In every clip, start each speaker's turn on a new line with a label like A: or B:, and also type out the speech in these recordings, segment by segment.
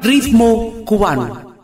A: Ritmo cubano.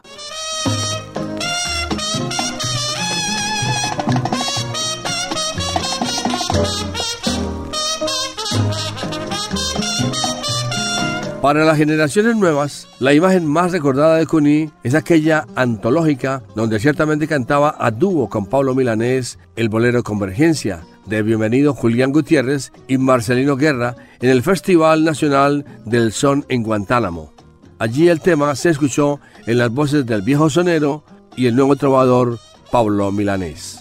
B: Para las generaciones nuevas, la imagen más recordada de Cuní es aquella antológica donde ciertamente cantaba a dúo con Pablo Milanés el bolero Convergencia, de Bienvenido Julián Gutiérrez y Marcelino Guerra en el Festival Nacional del Son en Guantánamo. Allí el tema se escuchó en las voces del viejo sonero y el nuevo trovador Pablo Milanés.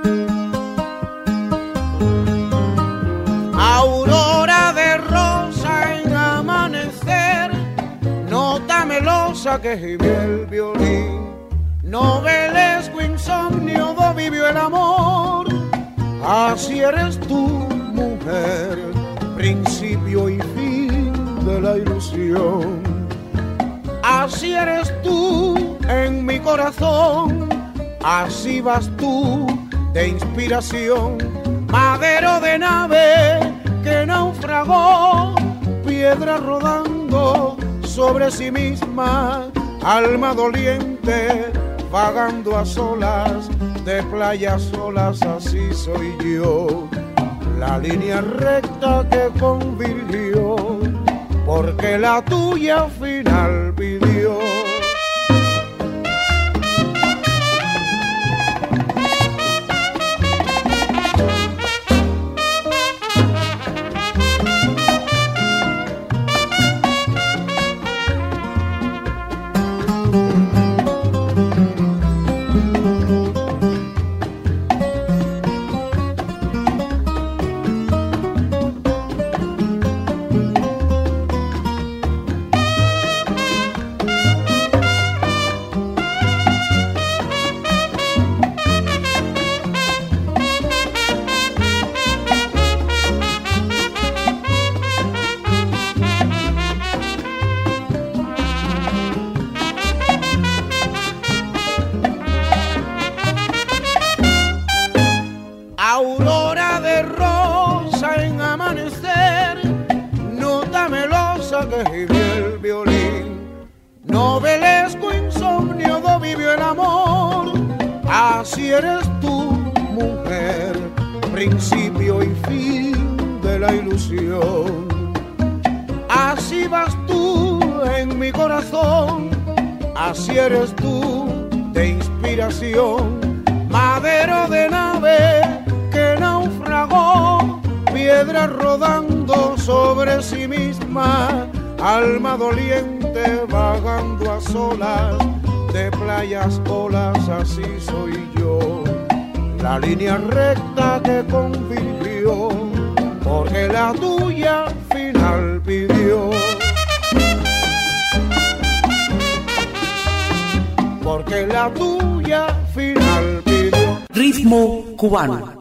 C: Aurora de rosa en amanecer, nota melosa que gime el violín, novelesco insomnio do vivió el amor. Así eres tú, mujer, principio y fin de la ilusión. Así eres tú en mi corazón, así vas tú de inspiración, madero de nave que naufragó, piedra rodando sobre sí misma, alma doliente vagando a solas, de playas solas, así soy yo, la línea recta que convirtió, porque la tuya final pidió. Aurora de rosa en amanecer, nota melosa que gime el violín, novelesco insomnio do vivió el amor. Así eres tú, mujer, principio y fin de la ilusión. Así vas tú en mi corazón, así eres tú de inspiración, madero de nave que naufragó, piedra rodando sobre sí misma, alma doliente vagando a solas, de playas olas, así soy yo, la línea recta que convirtió, porque la tuya final pidió. Porque la tuya final pidió.
A: Ritmo cubano.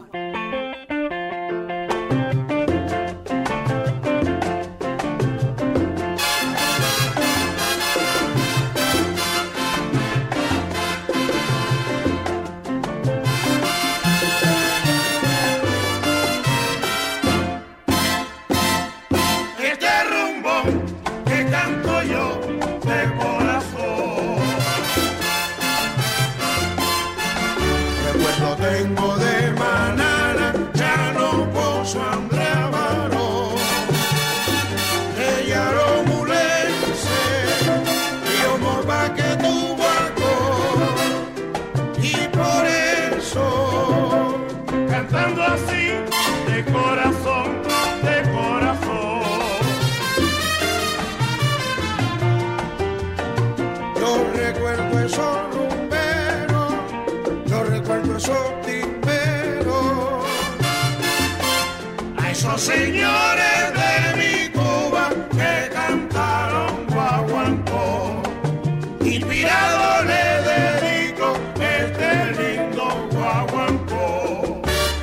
C: Tengo de manana, ya no posso andare varò, ella lo mulese, io morba que tu barco, y por eso, cantando así, de corazón, yo recuerdo esos rumberos, yo recuerdo esos timberos, a esos señores de mi Cuba que cantaron guaguancó. Inspirado le dedico este lindo guaguancó.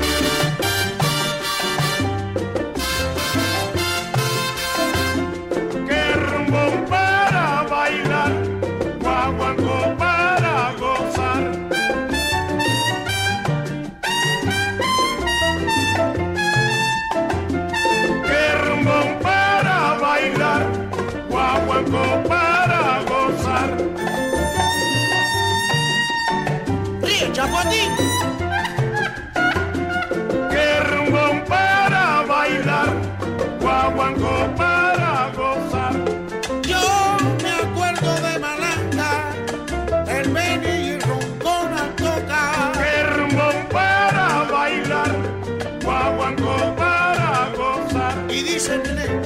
C: Que rumbo para bailar, guaguancó para gozar. Que rumbo para bailar, guaguancó para gozar. el Chapotín. Que rumbo para bailar, guaguancó para gozar. Yo me acuerdo de Malanga, el Beni y Roncón a tocar. Que rumbo para bailar, guaguancó para gozar. Y dice Nene.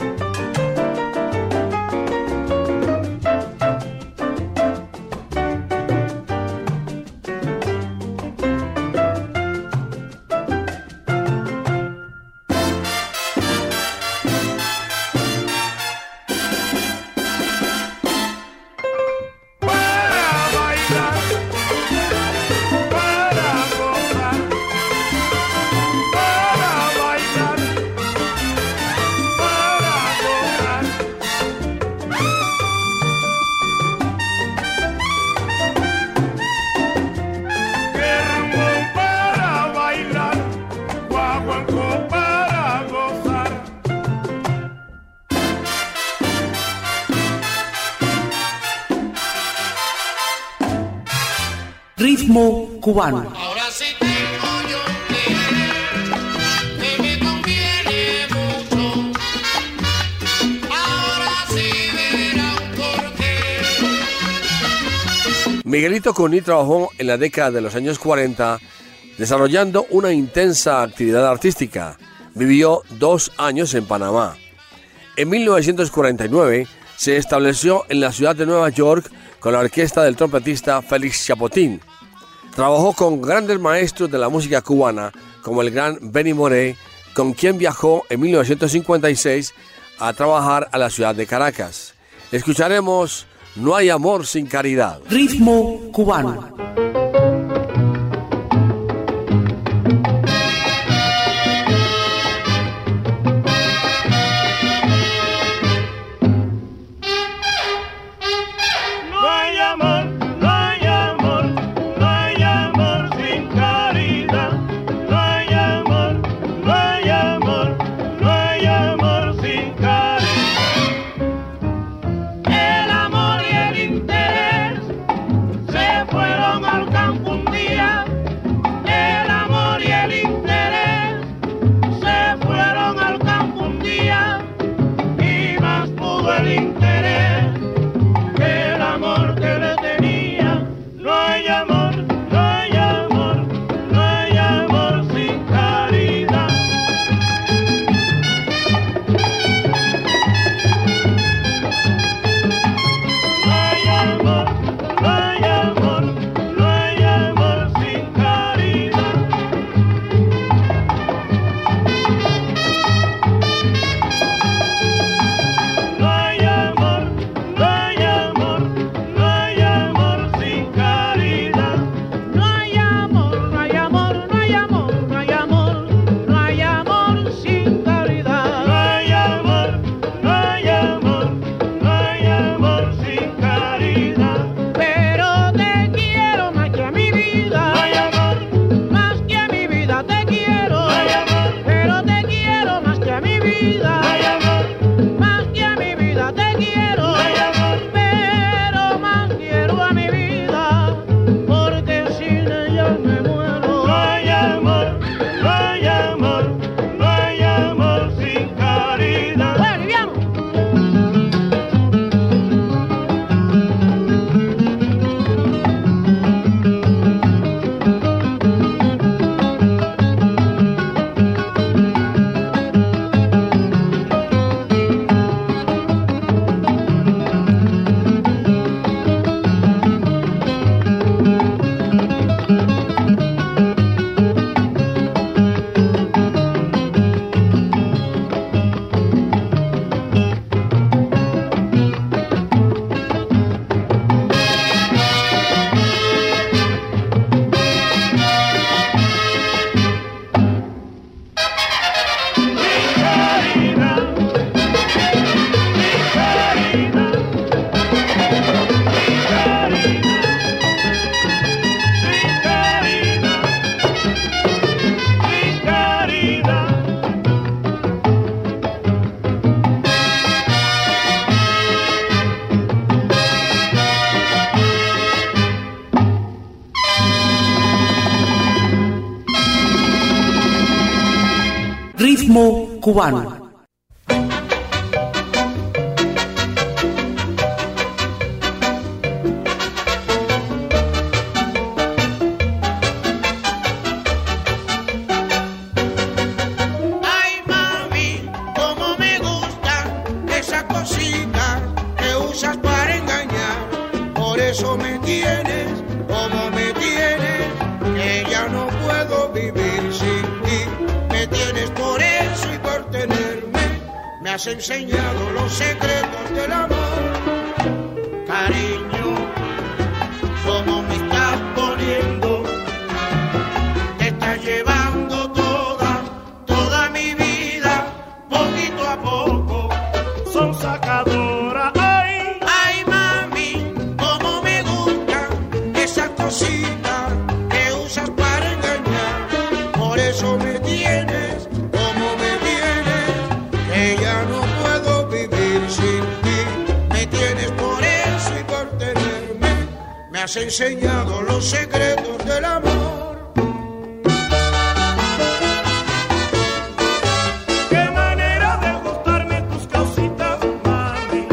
A: Ritmo cubano.
D: Ahora sí tengo yo que me conviene mucho. Ahora sí verán por qué.
B: Miguelito Cuní trabajó en la década de los años 40 desarrollando una intensa actividad artística. Vivió 2 años en Panamá. En 1949 se estableció en la ciudad de Nueva York con la orquesta del trompetista Félix Chapotín. Trabajó con grandes maestros de la música cubana, como el gran Benny Moré, con quien viajó en 1956 a trabajar a la ciudad de Caracas. Escucharemos No hay amor sin caridad.
A: Ritmo cubano.
C: Fueron al
A: Ritmo cubano.
D: Ay, mami, cómo me gusta esa cosita que usas para engañar. Por eso me tienes como me tienes, que ya no puedo vivir sin ti. Me tienes por eso y por tenerme. Me has enseñado los secretos del amor. Cariño, cómo me estás poniendo. Te estás llevando toda mi vida, poquito a poco.
C: Son sacadoras, ay,
D: Ay, mami, cómo me gusta esa cosita que usas para engañar. Por eso me tienes como me tienes, que ya no puedo vivir sin ti. Me tienes por eso y por tenerme. Me has enseñado los secretos del amor.
C: qué manera de gustarme tus cositas, mami.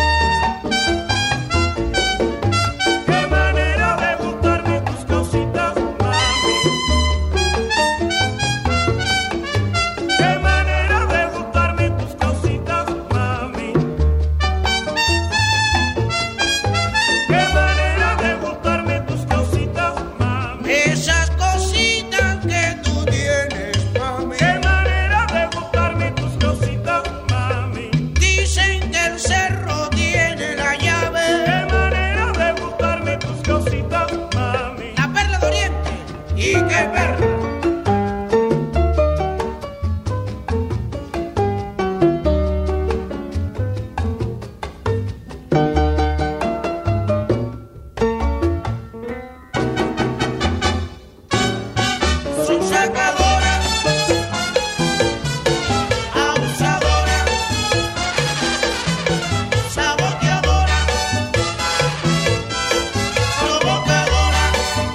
C: Qué manera de gustarme tus cositas, mami. Qué manera de gustarme tus cositas, mami. Qué manera de gustarme tus cositas, mami.
D: Esas cositas que tú tienes, mami.
C: Qué manera de gustarme tus cositas, mami.
D: Dicen que el cerro tiene la llave.
C: Qué manera de gustarme tus cositas, mami.
D: La perla de Oriente. ¿Y qué perla? Son sacadoras, abusadoras, saboteadoras, provocadoras.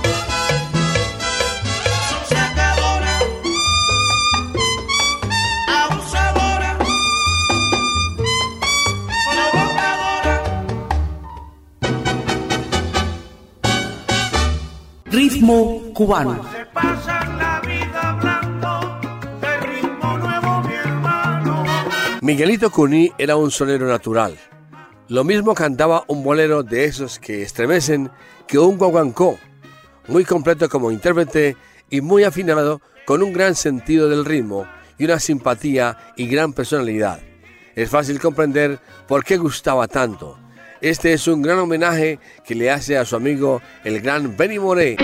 D: Son sacadoras, abusadoras, provocadoras.
A: Ritmo cubano.
C: Se pasan la vida hablando de ritmo nuevo, mi hermano.
B: Miguelito Cuní era un sonero natural. Lo mismo cantaba un bolero de esos que estremecen que un guaguancó, muy completo como intérprete y muy afinado con un gran sentido del ritmo y una simpatía y gran personalidad. Es fácil comprender por qué gustaba tanto. Este es un gran homenaje que le hace a su amigo el gran Benny Moré.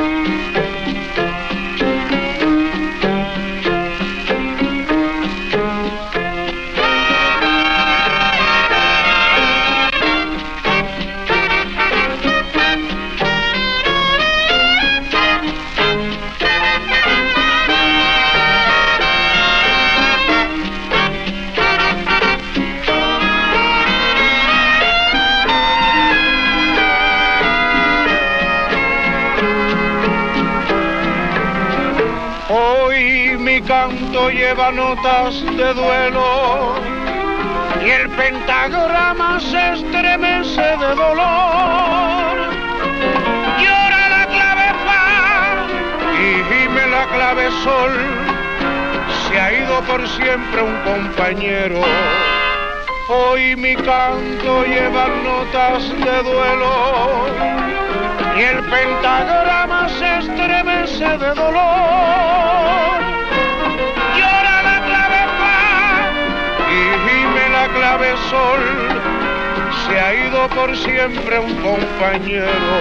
E: Hoy mi canto lleva notas de duelo y el pentagrama se estremece de dolor. Llora la clave fa y gime la clave sol. Se ha ido por siempre un compañero. Hoy mi canto lleva notas de duelo y el pentagrama se estremece de dolor. Llora la clave fa y gime la clave sol. Se ha ido por siempre un compañero.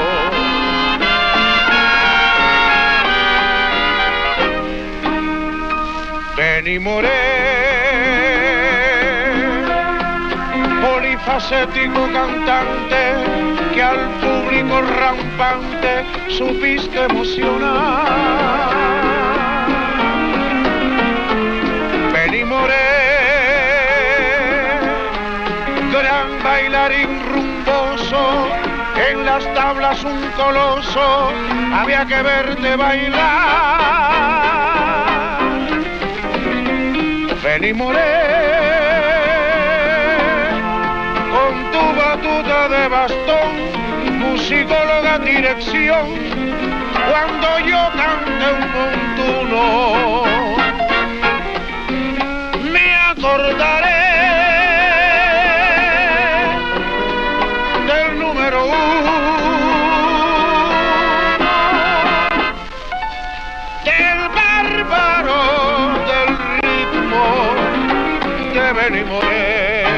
E: Benny Moré, polifacético cantante que al público rampante supiste emocionar. Benny Moré, gran bailarín rumboso, en las tablas un coloso, había que verte bailar. Benny Moré, con tu batuta de bastón, musicóloga dirección, cuando yo cante un montuno, me acordaré del número 1 del bárbaro del ritmo de Benny Moré.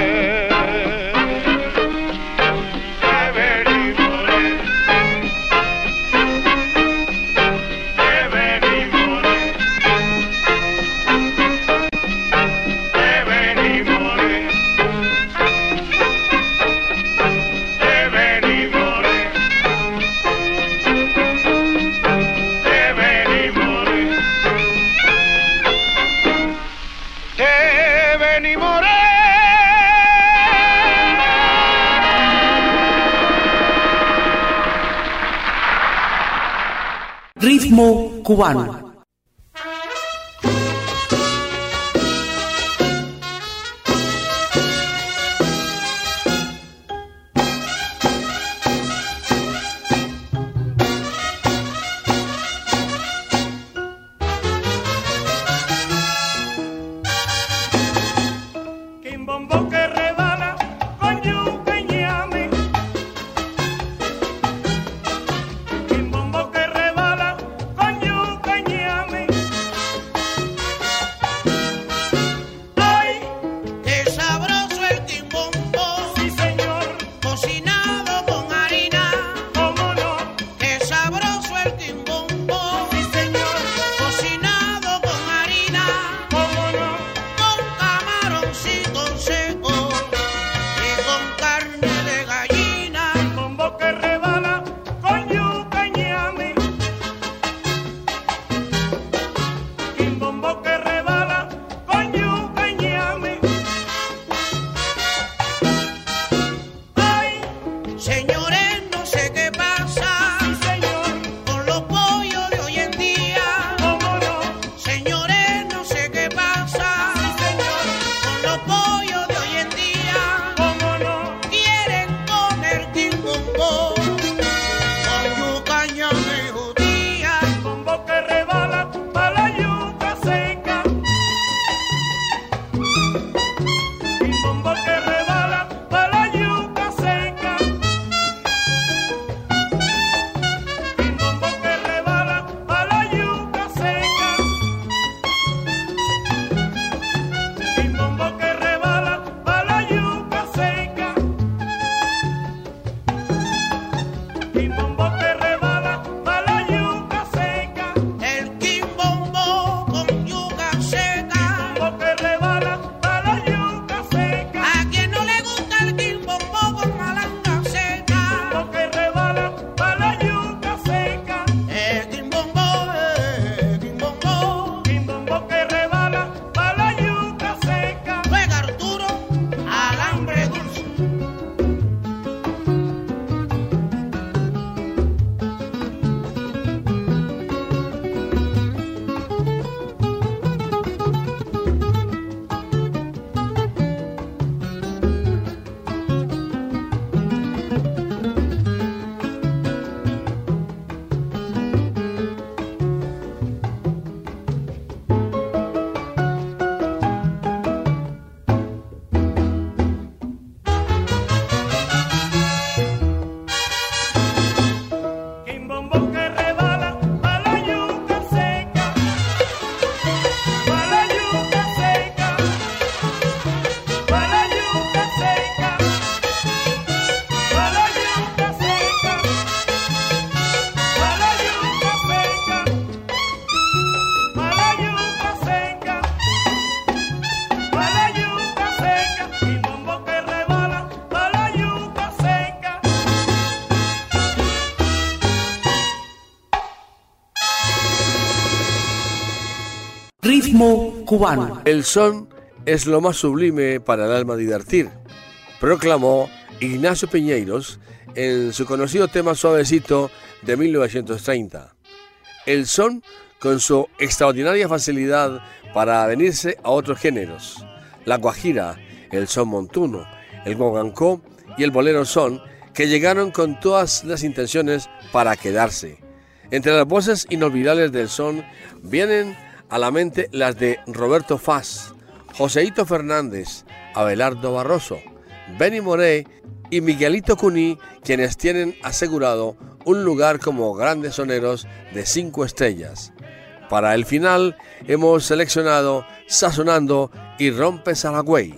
A: Ritmo cubano.
C: Quimbombo que rebala con yuca y ñame. Quimbombo que rebala con yuca y ñame. Ay,
D: Qué sabroso el quimbombo,
C: sí señor,
D: cocinado con harina.
C: cómo no,
D: Qué sabroso el quimbombo,
C: sí señor,
D: cocinado con harina.
C: cómo no,
D: Con camaroncito seco y con carne de gallina.
C: quimbombo que rebala con yuca y ñame. Quimbombo que rebala con yuca y ñame. Ay,
D: Señores, no sé qué pasa
C: sí señor,
D: con los pollos de hoy en día.
C: cómo no,
D: Señores, no sé qué pasa
C: sí señor,
D: con los pollos de hoy en día.
C: cómo no.
D: Quieren comer quimbombo con yuca, ñame y judía.
C: Quimbombo que rebala pa' la yuca seca. Quimbombo que rebala pa' la yuca seca. Quimbombo que rebala pa' la yuca seca. Quimbombo que rebala pa' la yuca seca. Quimbombo que rebala pa' la yuca seca.
D: El quimbombo con yuca seca.
C: Quimbombo que rebala pa' la yuca seca.
D: A quien no le gusta el quimbombo con malanga seca.
C: Quimbombo que rebala pa' la yuca seca.
D: Quimbombo, quimbombo.
C: Quimbombo que rebala pa' la yuca seca.
D: Juega Arturo, alambre dulce.
C: Quimbombo que rebala pa' la yuca seca. Pa' la yuca seca. Pa' la yuca seca. Pa' la yuca seca. Pa' la yuca seca. Pa' la yuca seca. Pa' la yuca seca. Quimbombo que rebala pa' la yuca seca.
A: Ritmo cubano.
B: El son es lo más sublime para el alma divertir, proclamó Ignacio Piñeiros en su conocido tema Suavecito de 1930. El son con su extraordinaria facilidad para venirse a otros géneros. La guajira, el son montuno, el guaguancó y el bolero son que llegaron con todas las intenciones para quedarse. Entre las voces inolvidables del son vienen a la mente las de Roberto Faz, Joseito Fernández, Abelardo Barroso, Benny Moré y Miguelito Cuní, quienes tienen asegurado un lugar como grandes soneros de 5 estrellas. Para el final hemos seleccionado Sazonando y Rompe Saragüey.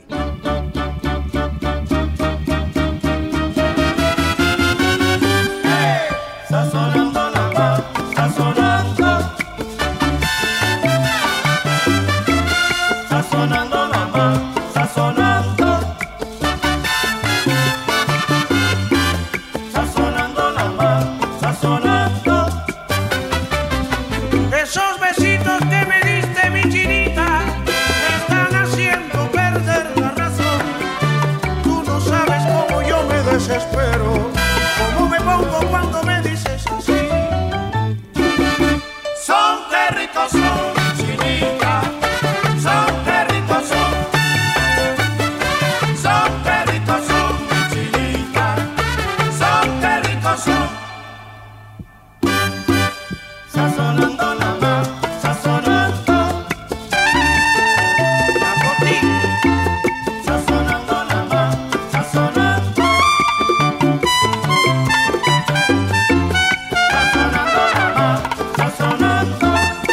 C: Sazonando la más, sazonando. Sazonando la más, sazonando. Sazonando la más, sazonando.
D: Esos besitos que me diste, mi chinita, me están haciendo perder la razón. Tú no sabes cómo yo me desespero, cómo me pongo cuando me dices así.
C: Son qué ricos son, chinita. Son qué ricos son. Son qué ricos son, chinita. Son qué ricos son. Sazonando la más, sazonando.
D: A por ti.
C: Sazonando la más, sazonando. Sazonando la más, sazonando.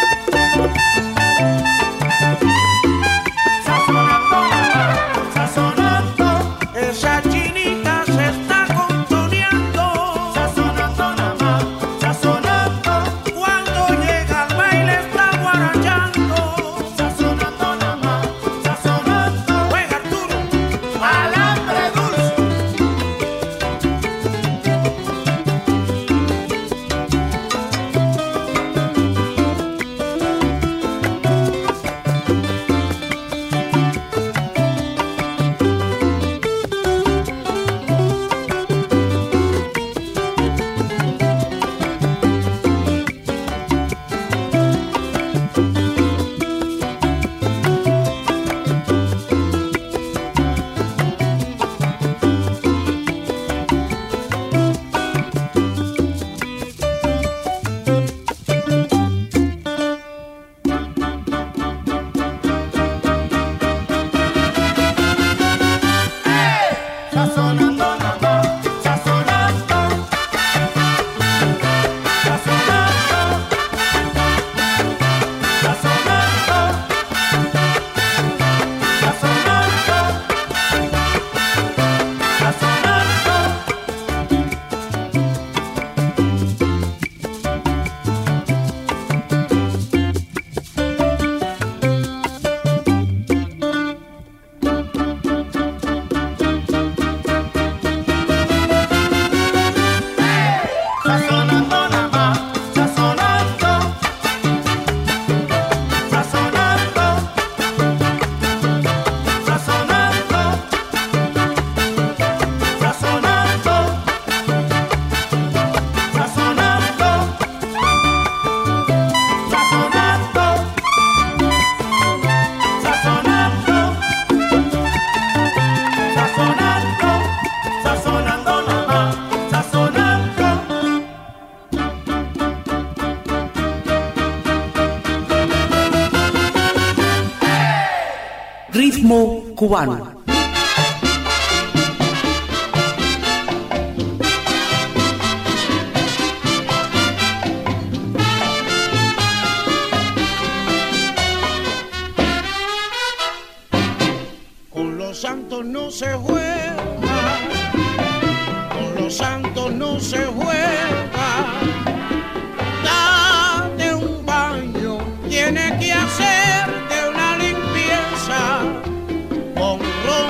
C: Sazonando la más, sazonando.
D: Esa chinita se está contoneando.
C: Sazonando la más, sazonando.
D: Cuando llega al baile está guarachando.
C: Sazonando la más, sazonando.
D: Juega Arturo.
C: Alambre dulce. Sazonando la más, sazonando. Sazonando. Sazonando. Sazonando. Sazonando. Sazonando la más, sazonando. Sazonando. Sazonando. Sazonando. Sazonando. Sazonando. Sazonando. Sazonando. Sazonando la más, sazonando.
A: Ritmo cubano.
D: Con los santos no se juega, con los santos no se juega. Date un baño, tiene que hacerte una limpieza con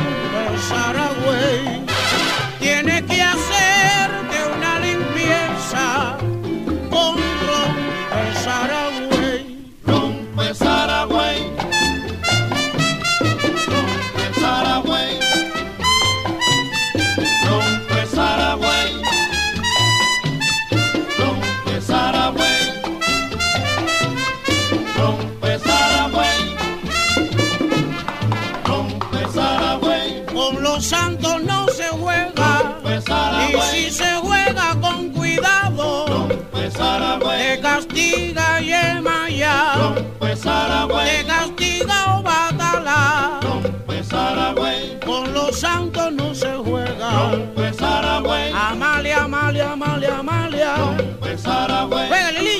D: castiga Yemayá,
E: Rompe Saragüey,
D: te castiga Obatalá.
E: rompe Saragüey,
D: Con los santos no se juega.
E: rompe Saragüey,
D: Amalia, Amalia, Amalia, Amalia.
E: rompe Saragüey.
D: Juega, Lili.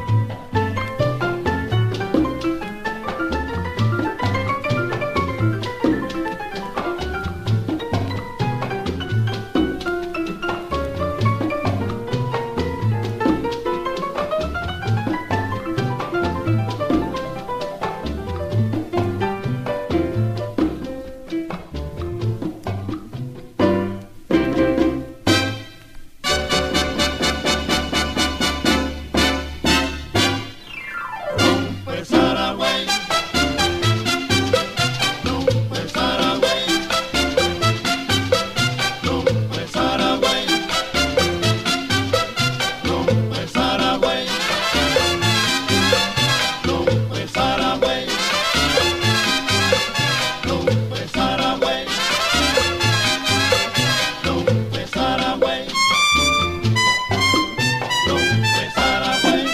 E: Rompe Saragüey, rompe Saragüey, rompe Saragüey, rompe Saragüey, rompe Saragüey, rompe Saragüey, rompe Saragüey, rompe Saragüey.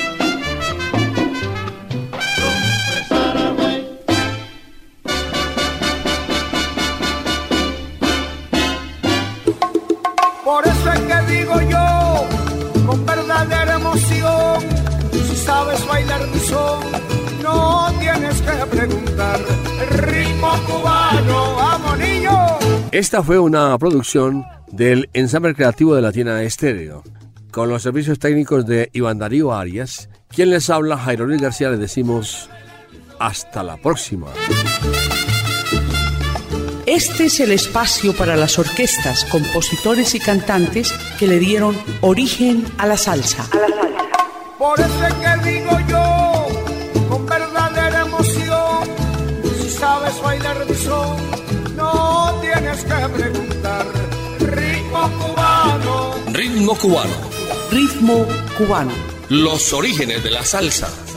F: Por eso es que digo yo, con verdadera emoción, si sabes bailar mi son, no tienes que preguntar. El ritmo cubano, vamos niño.
B: Esta fue una producción del ensamble creativo de Latina Estéreo, con los servicios técnicos de Iván Darío Arias. Quien les habla, Jairo Luis García, les decimos hasta la próxima.
A: Este es el espacio para las orquestas, compositores y cantantes que le dieron origen a la salsa.
F: Por eso es que digo yo, con verdadera emoción, si sabes bailar mi son, no tienes que preguntar. Ritmo cubano.
G: Ritmo cubano.
A: Ritmo cubano.
G: Los orígenes de la salsa.